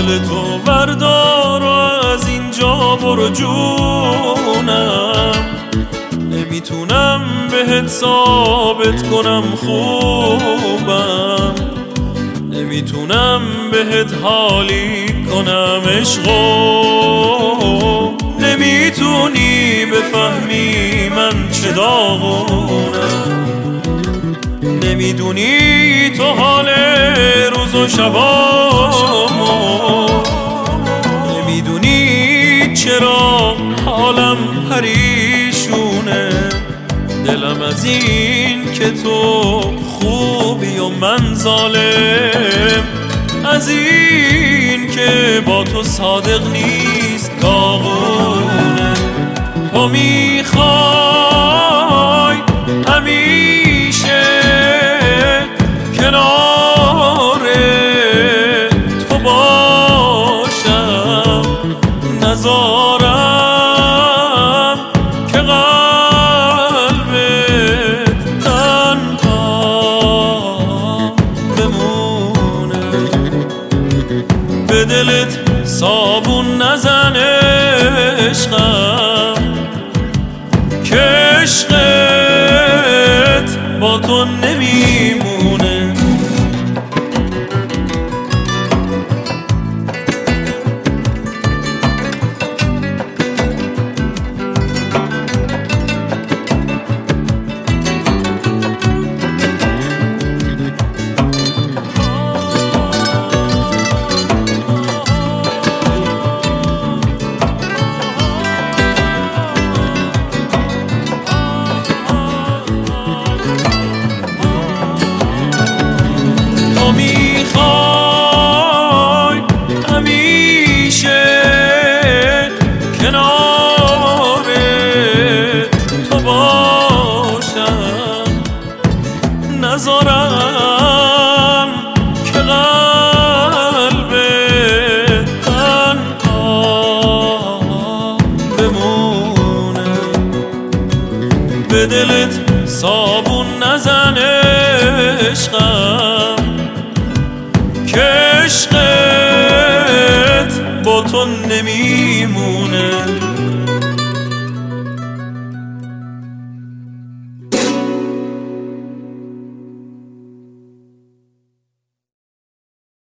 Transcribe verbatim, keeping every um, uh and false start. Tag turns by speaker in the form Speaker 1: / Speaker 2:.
Speaker 1: دل تو بردار و از اینجا برو جونم. نمیتونم بهت ثابت کنم خوبم، نمیتونم بهت حالی کنم عشقو. نمیتونی بفهمی من چه داغونم، نمیدونی تو حال روز و شبامو، نمیدونی چرا حالم پریشونه. دلم از این که تو خوبی و من ظالم، از این که با تو صادق نیست داغونه. تو میخوای همیشه کنار تو باشم، نذارم که قلبت تنها بمونه. به دلت صابون نزن عشقم، که عشقت با تو نمیمونه. میخوای همیشه کنار تو باشم، نذارم که قلبت تنها بمونه. به دلت صابون نزن عشقم، که عشقت با تو نمیمونه.